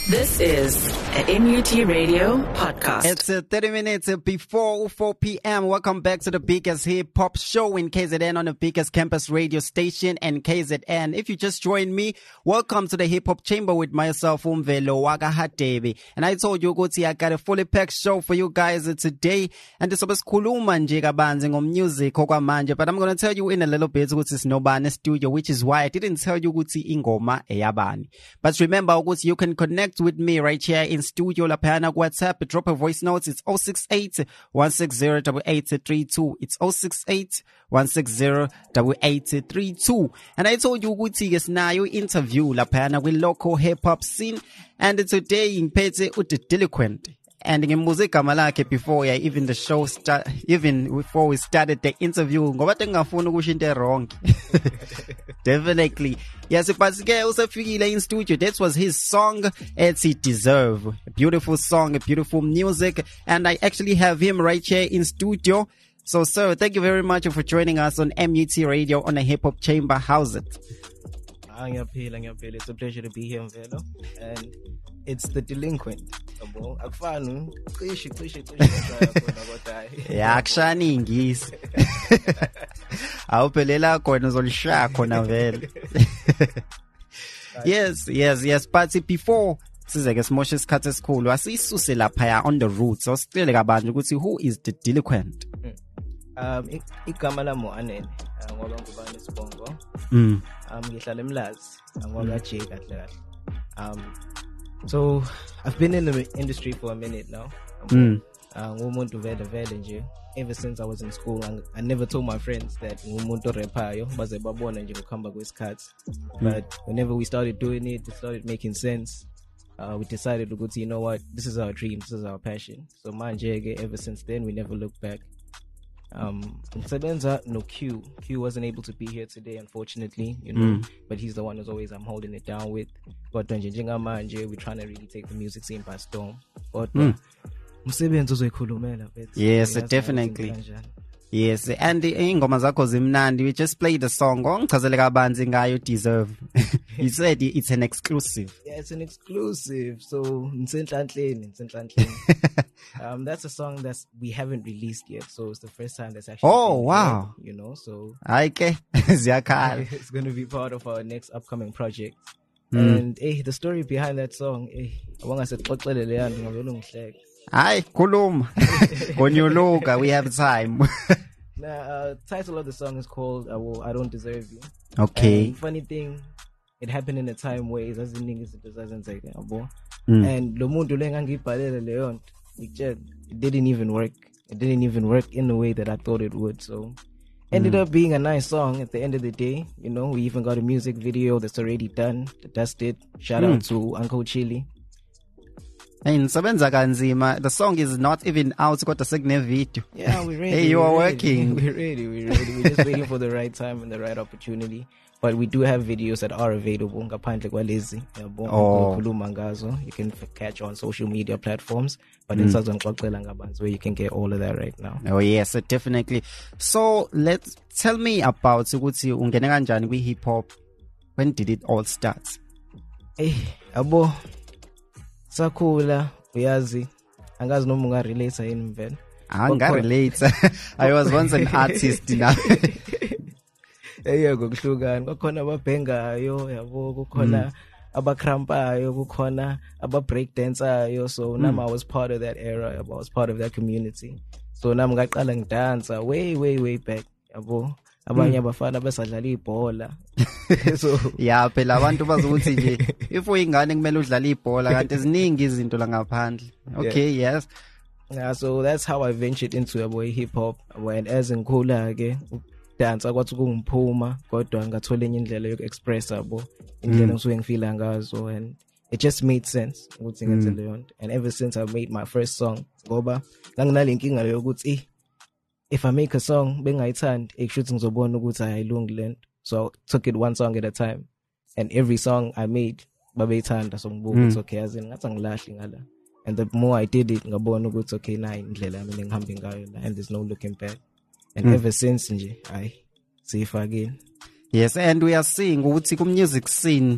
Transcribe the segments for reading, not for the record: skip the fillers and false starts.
This is a MUT Radio podcast. It's 30 minutes before 4 p.m. Welcome back to the biggest hip-hop show in KZN on the biggest campus radio station and KZN. If you just joined me, welcome to the Hip-Hop Chamber with myself, Umvelo Wagahatebi. And I told you, Guti, I got a fully packed show for you guys today. And this is Kuluma nje kabanzi music okwamanje. But I'm going to tell you in a little bit, Guti, it's Nobane Studio, which is why I didn't tell you, Guti, ingoma eyabani. But remember, Guti, you can connect with me right here in studio lapana WhatsApp. Drop a voice note. It's 068-160-8832. It's 068-160-8832. And I told you Guti yes now you interview lapana with local hip hop scene. And today in Pete the Delinquent. And in music malake before even the show even before we started the interview ngoba tengafuna ukusho into wrong. Definitely. Yes, but usafikile in studio. That was his song, It's He Deserve. A beautiful song, a beautiful music. And I actually have him right here in studio. So, sir, thank you very much for joining us on MUT Radio on the Hip Hop Chamber. How's it? It's a pleasure to be here, Velo. And it's the Delinquent. Yeah, akshani ngisi. Awuphelela khona uzolishaya khona vele. Yes. But before sizeke simoshe isikhathi esikhulu asisuse lapha on the roots. So sicele kabanje ukuthi who is the Delinquent? Igama lami uAnele ngoba ngubani isibongo. Ngihlala eMlazi ngoba J kahle. So I've been in the industry for a minute now. Ngumuntu vele nje. Ever since I was in school, I never told my friends that ngumuntu repayo baze babona nje ukuhamba kwesikhathi. But whenever we started doing it started making sense. We decided to go to, you know what, this is our dream, this is our passion. So manje ever since then we never looked back. Sabenza no Q wasn't able to be here today, unfortunately, you know, but he's the one who's always I'm holding it down with. But manje we're trying to really take the music scene by storm. But yes, definitely. Yes, and ingoma zakho zimnandi. We just played the song ongichazele kabanzi ngayo Deserve. You said it's an exclusive. Yeah, it's an exclusive. So that's a song that we haven't released yet. So it's the first time that's actually wow. Heard, you know, so okay. It's going to be part of our next upcoming project. And the story behind that song, Hi, Kulum. When you look, we have time. Now, title of the song is called I Don't Deserve You. Okay. And funny thing, it happened in a time where it doesn't say that. And lo muntu lengangibhalele leyo it didn't even work. It didn't even work in the way that I thought it would. So ended up being a nice song at the end of the day. You know, we even got a music video that's already done. That's it. Shout out to Uncle Chili. And Sabenza kanzima, the song is not even out, got a second video. Yeah, we're ready. Hey, you are working. We're ready. We're just waiting for the right time and the right opportunity. But we do have videos that are available. You can catch on social media platforms. But in where you can get all of that right now. Oh yes, definitely. So tell me about ukuthi ungene kanjani kwi hip hop. When did it all start? Sakhula uyazi angazi noma ungarelate yini mvelo. Angarelate. I was once an artist now. Ngokuhlukana kukhona ababhengayo yabo kukhona abakrampayo kukhona ababreak danceayo. So nami I was part of that era. I was part of that community. So nami ngaqala ngidansa way back yabo. Abanye abafana besadlala ibhola. So yeah, phela abantu bazokuthi nje if uyingane kumele udlala ibhola kanti eziningi izinto la ngaphandle. Okay, yes. Yeah, so that's how I ventured into hip hop. When as ngikhula ke dance akwathi kungiphuma kodwa ngathola enye indlela yokuexpress indlela ngisuke ngifila ngazo, and it just made sense ukuthi ngenze leyo nto. And ever since I made my first song ngoba nganginale yokuthi if I make a song bengayithandi ekushuthi ngizobona ukuthi ayilungi lento. So I took it one song at a time, and every song I made babeyithanda, so ngibuka it's okay as in ngathi ngilahli ngala. And the more I did it ngabona ukuthi okay na indlela yami engihamba ngayo and there's no looking back. And ever since nje siyifakile. Yes, and we are seeing ukuthi ku music scene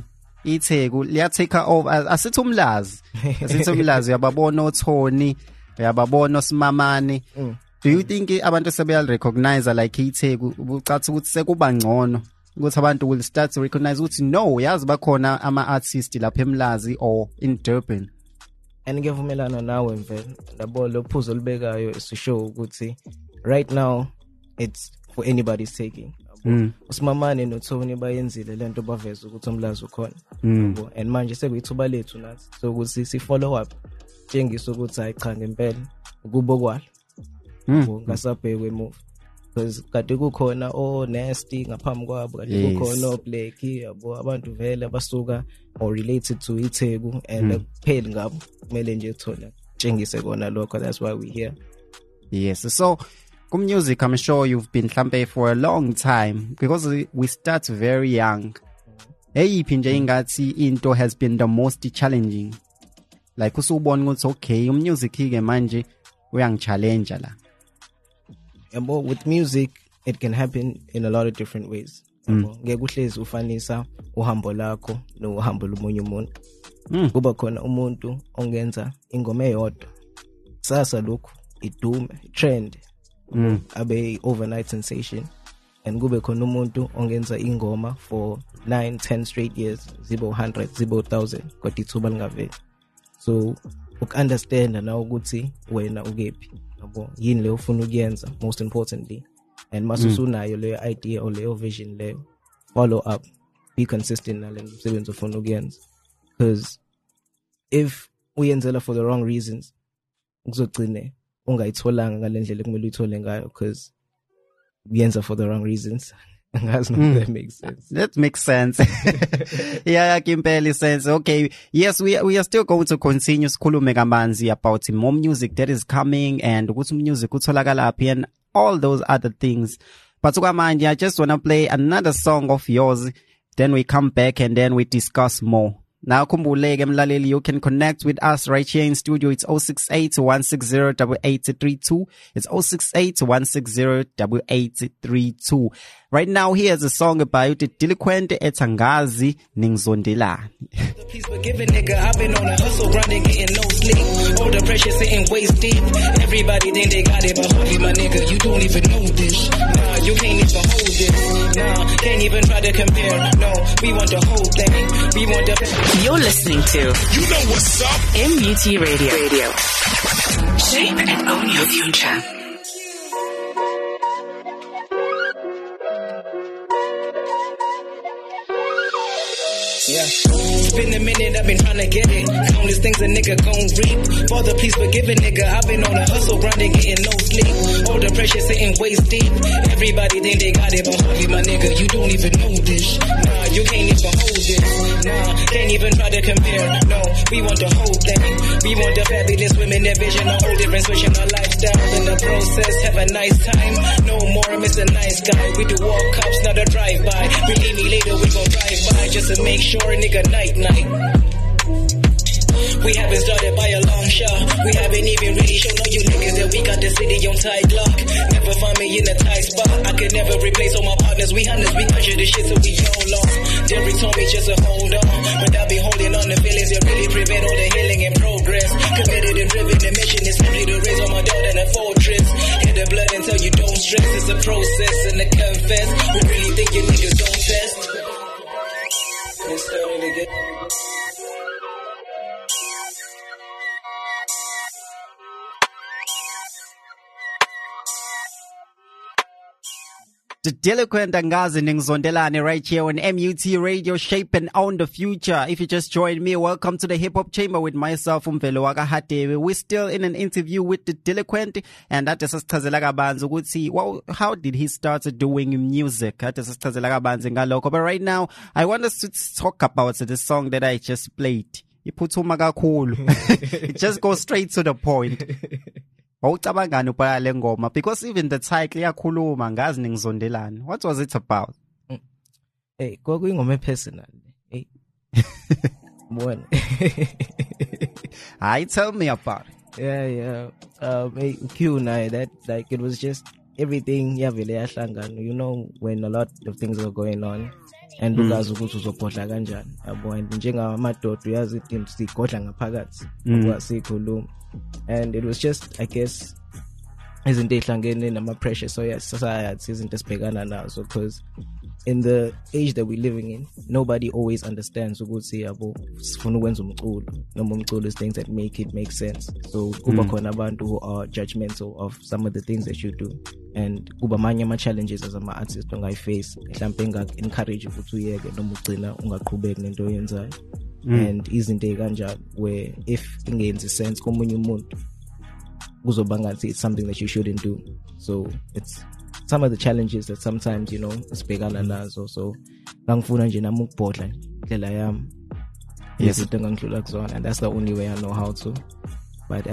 iTheku liya take over asithi umlazi uyababona oThoni uyababona oSimamane. Do you think abantu sebeya recognize like iTheku ucathi ukuthi sekuba ngcono ukuthi abantu will start to recognize ukuthi no yazi bakhona ama artists lapha eMlazi or in Durban? And ngiyavumelana nawe mfela labo lophuzo libekayo isishow ukuthi right now it's for anybody's taking. uSimamane noThoni bayenzile lento baveza ukuthi umlazi ukhona. And manje sekuyithuba lethu nathi so ukuthi si follow up njengisa ukuthi hayi cha ngempela ukubo kwalo. Ngasabhekwe move because kade kukhona Nasty ngaphambi kwabo kade kukhona Black yabo abantu vele abasuka or related to iTheku and kupheli ngabo kumele nje thola tshengise kona lokho. That's why we here. Yes, so music I'm sure you've been hlampe for a long time because we start very young. Eyiphi nje ingathi into has been the most challenging, like usubona ukuthi okay music ke manje uyangichallenge la? With music it can happen in a lot of different ways. Ngeke uhlezi ufanisa uhambo lakho nohambo lomunye umuntu. Kuba khona umuntu ongenza ingoma eyodwa sasa lokho idume trend abe overnight sensation, and kube khona umuntu ongenza ingoma for 9-10 straight years zibo 100 zibo 1000 kodwa ithuba lingaveli. So ukunderstand na ukuthi wena ukephi yabo yini le ufuna ukuyenza most importantly, and masusunayo leyo idea or leyo vision leyo follow up, be consistent nale msebenzi ufuna ukuyenza, because if uyenzela for the wrong reasons kuzogcine ungayitholanga ngalendlela ekumele uyithole ngayo because uyenza for the wrong reasons. That makes sense. That makes sense. Yeah, Kimpeli sense. Okay. Yes, we are still going to continue sikhulume kamanzi about more music that is coming and ukuthi music utholakala phi and all those other things. But manje, I just want to play another song of yours, then we come back and then we discuss more. Now kumbuleke mlaleli, you can connect with us right here in studio. It's 068-160-8832. It's 068-160-8832. Right now, here's a song about the Delinquent Etangazi Ningzondelane. Please forgive a nigga, I've been on a hustle, grinding, getting no sleep. All the pressure sitting waist deep. Everybody think they got it, but hardly my nigga, you don't even know this. Nah, you can't even hold this. Nah, can't even try to compare. No, we want the whole thing. We want the... You're listening to You know what's up? MUT Radio. Shape and own your future. Yeah. It's been a minute, I've been trying to get it. Countless things a nigga gon' reap. Father, please forgive a nigga. I've been on a hustle, grinding, getting no sleep. All the pressure sitting waist deep. Everybody think they got it, but hardly my nigga, you don't even know this. Nah, you can't even hold this. Nah, can't even try to compare. No, we want the whole thing. We want the fabulous women, their vision, a whole different switching our lifestyle. In the process, have a nice time. No more Mr. Nice Guy. We do walk ups, not a drive-by. Believe me, later we gon' drive by just to make sure a nigga night. We haven't started by a long shot. We haven't even really shown all you niggas that we got the city on tight lock. Never find me in a tight spot. I could never replace all my partners. We hunters, we measure the shit so we hold on. Jerry told me just to hold on, but I'll be holding on to feelings that really prevent all the healing and progress. Committed and driven, the mission is simply to raise all my doubt in a fortress. Hit the blood until you don't stress. It's a process and a confess. We really think you niggas don't test. It's starting to get... The Delinquent Etangazi Ningzondelane right here on MUT Radio, Shape and Own the Future. If you just joined me, welcome to the Hip Hop Chamber with myself, Umvelo Wakahatewe. We're still in an interview with the Delinquent, and that is well, how did he start doing music? But right now, I want us to talk about the song that I just played. It just goes straight to the point. Because even the title yakhuluma ngazi ningizondelane. What was it about? Hey, kwakuyingoma personal. Hey. One. Tell me about it. Yeah. Hey, Q now that like it was just everything yavele yahlangana. You know, when a lot of things were going on and ungazi ukuthi uzobhodla kanjani yabo, and njengamadoda uyazi into sigodla ngaphakathi kwasikhuluma, and it was just, I guess, izinto ezihlangene nama pressure society, izinto esibhekana nazo, because in the age that we're living in, nobody always understands ukuthi yabo sifuna ukwenza umculo noma umculo is things that make sense. So kuba khona abantu who are judgmental of some of the things that you do, and kuba manye ama challenges as ama artist ongayiface mhlawumbe enga-encourage ukuthi uyeke noma ugcina ungaqhubeki nento oyenzayo, and izinto ezikanjalo where if ingenzi sense komunye umuntu kuzoba ngathi it's something that you shouldn't do. So it's some of the challenges that sometimes, you know, sibhekana nazo. So ngangifuna nje nami ukubhodla indlela yami izinto engangidlula kuzona, and that's the only way I know how to. But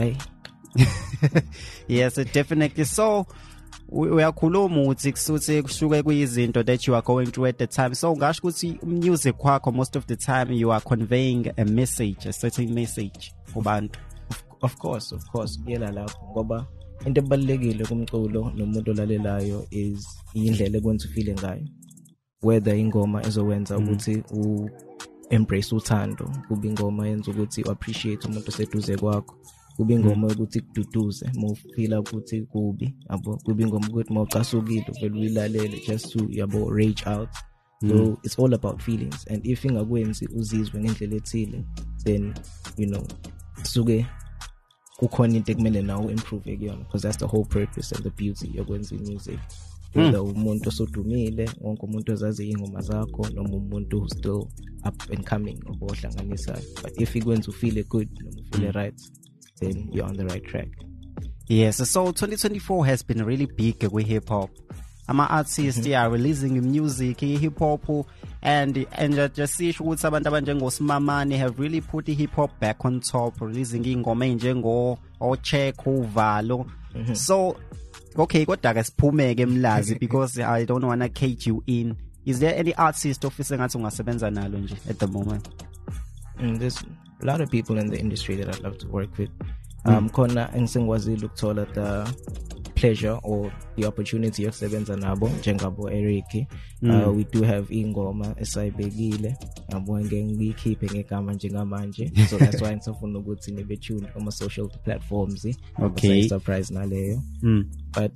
yes, definitely. So uyakhuluma ukuthi kusuthi kushuke kuyizinto that you are going through at the time. So ngasho ukuthi music kwakho most of the time you are conveying a message, a certain message kubantu. Of course kuyela lapho ngoba into ebalekile kumculo nomuntu olalelayo is indlela ekwenza ufile ngayo, whether ingoma ezowenza ukuthi u embrace uthando, kuba ingoma yenza ukuthi u appreciate umuntu oseduze kwakho, kuba ingoma ukuthi kududuze mawufila ukuthi kubi yabo, kuba ingoma ukuthi mawucasukile vele uyilalele just to yabo rage out. So it's all about feelings, and if ingakwenzi uzizwe ngendlela ethile, then you know suke kukhona into ekumele nawo improve kuyona, because that's the whole purpose and the beauty yokwenza music. Whether umuntu osodumile, wonke umuntu ozazi ingoma zakho, noma umuntu who's still up and coming obohlanganisayo, but if ikwenza ufeel good noma ufeel right, then you're on the right track. Yes, so 2024 has been really big with hip hop. Ama artists are releasing music, hip hop, and just see ukuthi abantu abanjengo Smamane have really put the hip hop back on top, releasing ingoma enjengo Check Uvalo. So okay, kodwa ke siphumeke emlazi because I don't want to cage you in. Is there any artist office ngathi ungasebenza nalo nje at the moment? There's a lot of people in the industry that I'd love to work with. Khona engisengwazile ukuthola the pleasure or the opportunity yokusebenza nabo njengabo Eric. We do have ingoma esayibekile yabo ngiyikhiphe ngegama njengamanje, so that's why ngifuna ukuthi nibe tune on social platforms. Okay, surprise naleyo. But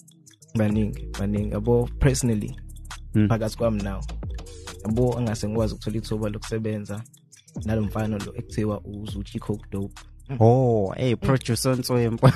baningi abo personally phakathi kwami now abo angase ngikwazi ukuthola ithuba lokusebenza nalomfana lo ekuthiwa uZuchi Coke Dope. Oh, hey, producer Nsoyempo.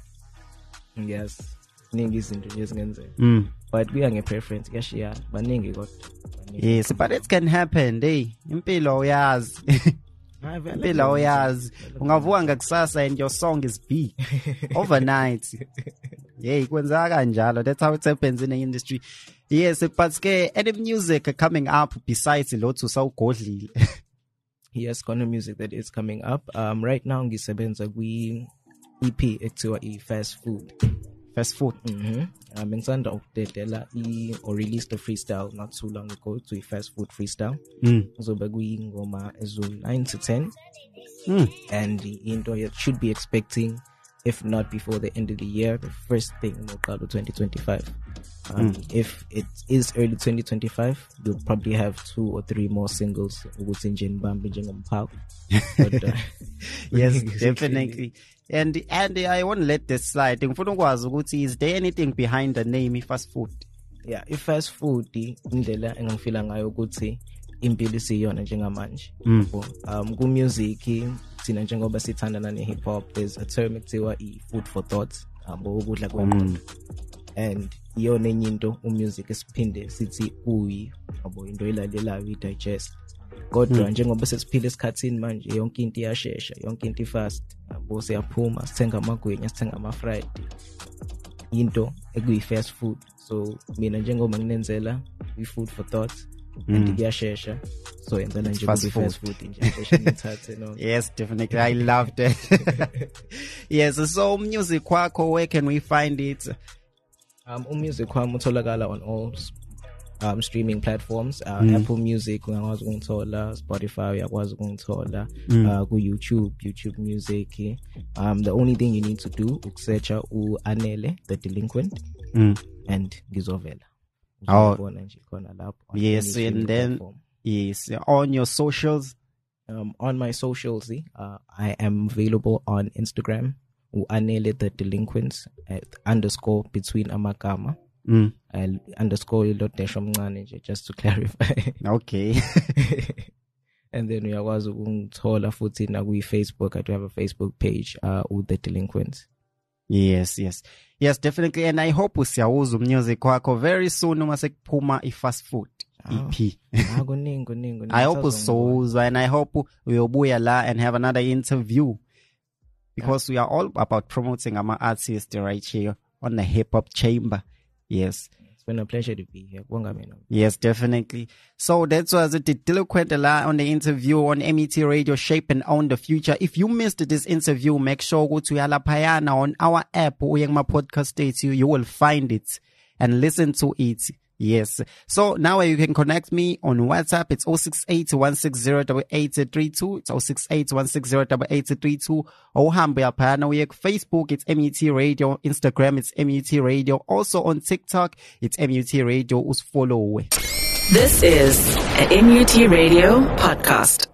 Yes, ningi izinto nje ezingenzeka. But kuya ngepreference kuyashiyana, baningi kodwa. Yes, but it can happen. Hey, impilo uyazi. Impilo uyazi. Ungavuka ngakusasa and your song is big overnight. Yeah, kwenzeka kanjalo. That's how it happens in the industry. Yes, but ke any music coming up besides Lothu sawugodlile? Yes, khona music that is coming up. Right now ngisebenza kwi EP ekuthiwa i-Fast Food. Ngisanda ukudedela or release the freestyle not too long ago to i-Fast Food freestyle. Kuzobe kuyingoma ezo 9 to 10. And into you should be expecting, if not before the end of the year, the first thing in Okado 2025. If it is early 2025, you'll probably have 2 or 3 more singles. Yes, definitely. And I won't let this slide. Is there anything behind the name Fast Food? Yeah, i-Fast Food indlela engangifila ngayo ukuthi impilo isiyona njengamanje. Ku music thina njengoba sithandana ne hip hop, there's a term ekuthiwa i-food for thought, ukudla kwengqondo. And iyona enye into music esiphinde sithi into elalelayo i-digest. Kodwa njengoba sesiphila esikhathini manje yonke into iyashesha, yonke into ifast, siyaphuma sithenga amagwinya, sithenga ama-fried, into ekuyi-fast food. So mina njengoba nginenzela i-food for thought and kuyashesha, so yenzela nje fast food nje. Yes, definitely, I love that. Yes, so music kwakho, where can we find it? Music kwami utholakala on all streaming platforms. Apple Music uyakwazi ukungithola, Spotify uyakwazi ukungithola, ku YouTube Music. The only thing you need to do ukusearcha uAnele the Delinquent and ngizovela. Oh. Ngiyabona nje khona lapho on Yes, any and streaming then platform. yes, on your socials. On my socials, I am available on Instagram, Anele the Delinquents at _ between amagama. Underscore Lotesha Mncane nje, just to clarify. Okay. And then uyakwazi ukungithola futhi na Facebook. I do have a Facebook page with the Delinquents. Yes, definitely. And I hope usiyawuza music wakho very soon uma sekuphuma i-Fast Food EP. Kuningi. I hope usowuzwa, and I hope uyobuya la and have another interview, because we are all about promoting our artists right here on the Hip Hop Chamber. Yes. It's been a pleasure to be here. Yes, definitely. So that was it. Delinquent on the interview on MET Radio, Shape and Own the Future. If you missed this interview, make sure go to Yalapayana on our app, Uyangma Podcast State. You will find it and listen to it. Yes. So now you can connect me on WhatsApp. It's 068-160-8832. It's 068-160-8832. Ohambe apana uyek Facebook. It's MET Radio. Instagram. It's MET Radio. Also on TikTok. It's MET Radio. Us follow. This is an MET Radio podcast.